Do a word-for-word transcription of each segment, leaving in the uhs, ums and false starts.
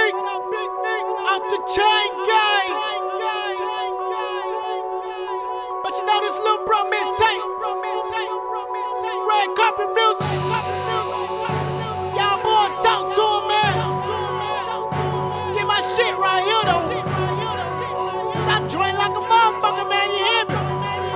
Nick? Off the chain gang. But you know this little bro mixtape. Red carpet music. Y'all boys talk to him, man. Get my shit right here, though. I drink like a motherfucker, man. You hear me?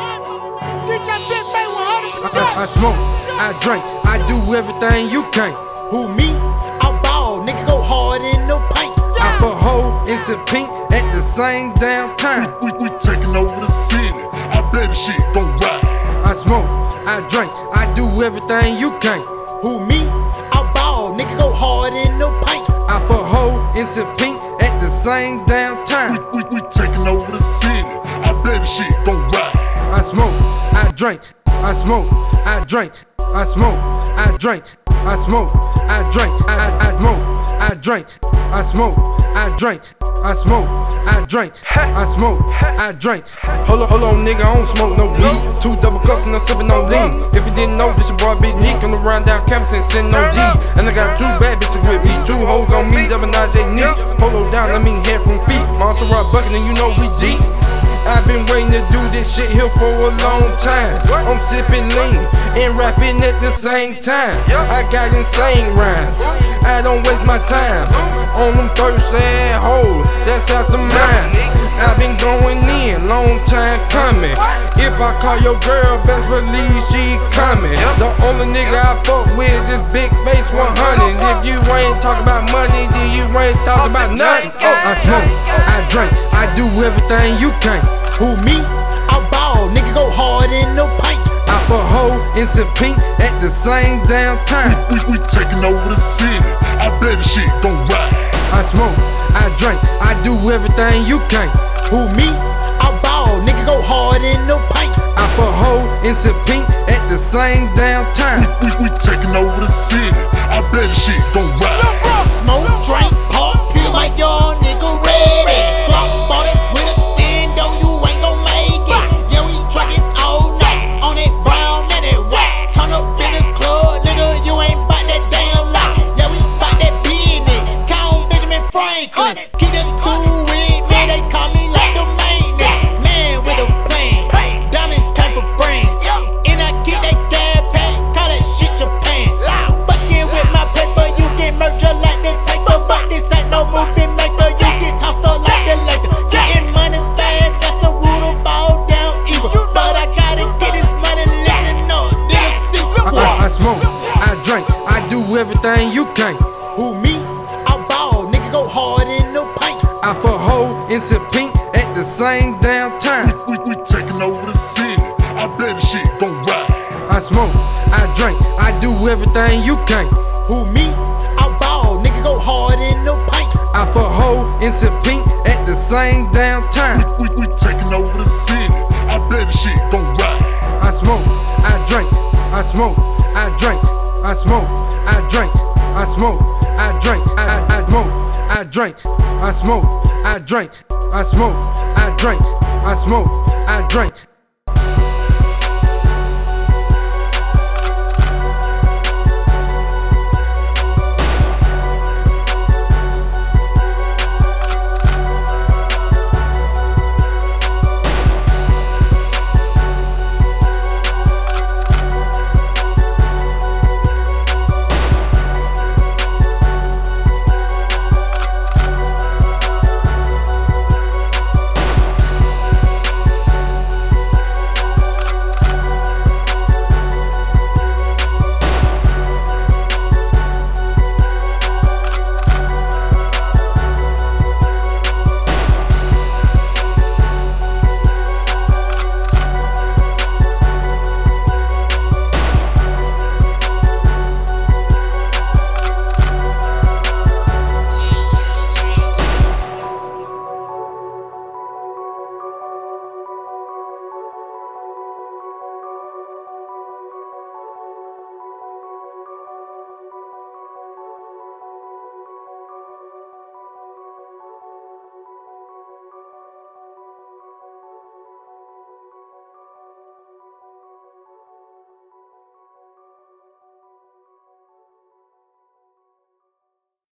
Get that bitch back one hundred percent. I, I, I smoke, I drink, I do everything you can't. Who me? I ball, nigga go hard in the paint. I put hoe in some pink at the same damn time. We, we, we taking over the city. I bet this shit gon' ride. I smoke, I drink, I do everything you can't. Who me? I ball, nigga go hard in the paint. I put hoe in some pink at the same damn time. We, we, we taking over the city. I bet this shit gon' ride. I smoke, I drink, I smoke, I drink, I smoke, I drink, I smoke, I drink, I, I, I smoke, I drink, I smoke, I drink, I smoke, I drink, I smoke, I drink. Hold on, hold on, nigga, I don't smoke no weed. Two double cups and I'm sipping on lean. If you didn't know, this your boy Big Nick on the run down campus and send no D. And I got two bad bitches with me, two hoes on me, double nine they knee. Polo down, I mean head from feet. Monster rock bucket and you know we deep. I've been waiting to do this shit here for a long time. I'm sipping lean and rapping at the same time. I got insane rhymes, I don't waste my time on them thirsty ass hoes, that's out the mind. I've been going in, long time coming. If I call your girl, best believe she coming. The only nigga I fuck with is Big Face one hundred. If you ain't talking about money, then you ain't talking about nothing. Oh, I smoke, I drink, I do everything you can't. Who me? I ball, nigga go hard in the paint. I put hoe in some pink at the same damn time. We, we, we taking over the city. I bet this shit gon' ride. I smoke, I drink, I do everything you can't. Who me? I ball, nigga go hard in the paint. I put hoe in some pink at the same damn time. We, we, we taking over the city. I bet this shit gon' ride. Smoke, drink, park, feel like y'all nigga ready. Glock bought it with a stand, though you ain't gon' make it. Yeah, we drinking all night on that brown and that white. Turn up in the club, nigga, you ain't bout that damn life. Yeah, we bout that business. Count Benjamin Franklin. Keep the two with me, they call me like the maintenance man with a plan. Diamonds came for friends, and I keep that gas pack, call that shit Japan. Fucking with my paper, you get merger like the taker, but this ain't no movie maker. You get tossed up like the Lakers. Getting money fast, that's the rule of all down evil. But I gotta get this money, listen up, little secret. I, I, I smoke, I drink, I do everything you can't. Who me? I ball, nigga go hard in the paint. I put hoe in some pink at the same damn time. We, we, we taking over the city. I bet this shit gon' ride. I smoke, I drink, I do everything you can't. Who me? I ball, nigga go hard in the paint. I put hoe in some pink at the same damn time. We, we, we taking over the city. I bet this shit gon' ride. I smoke, I drink, I smoke, I drink, I smoke, I drink, I smoke, I drink, I, I, I smoke, I drink, I smoke, I drink, I smoke, I drink, I smoke, I drink.